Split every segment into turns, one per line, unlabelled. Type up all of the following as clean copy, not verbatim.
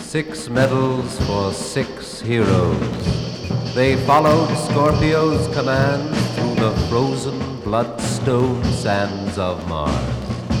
6 medals for 6 heroes. They followed Scorpio's commands through the frozen bloodstone sands of Mars.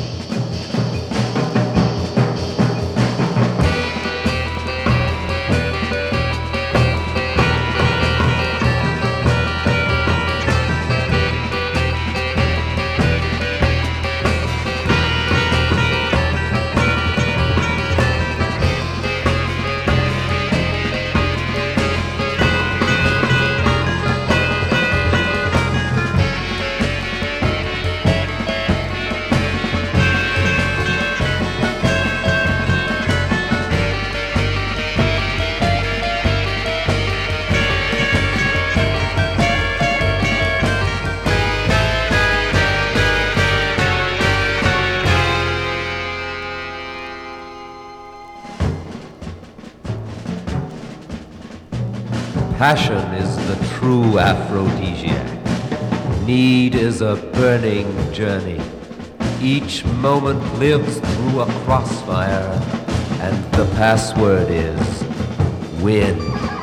Passion is the true aphrodisiac. Need is a burning journey. Each moment lives through a crossfire, and the password is win.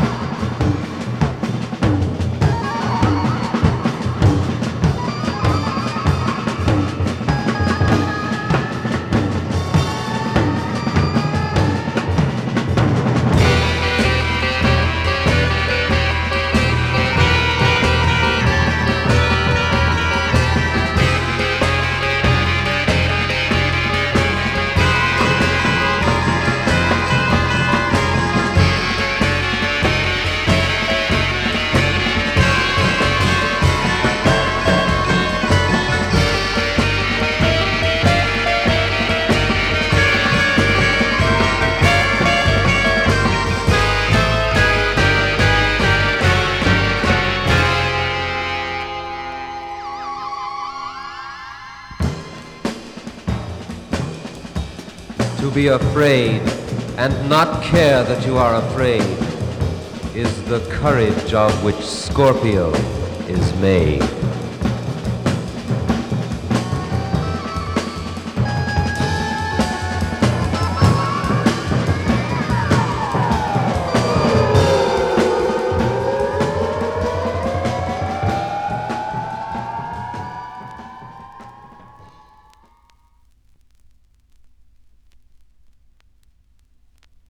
To be afraid and not care that you are afraid is the courage of which Scorpio is made.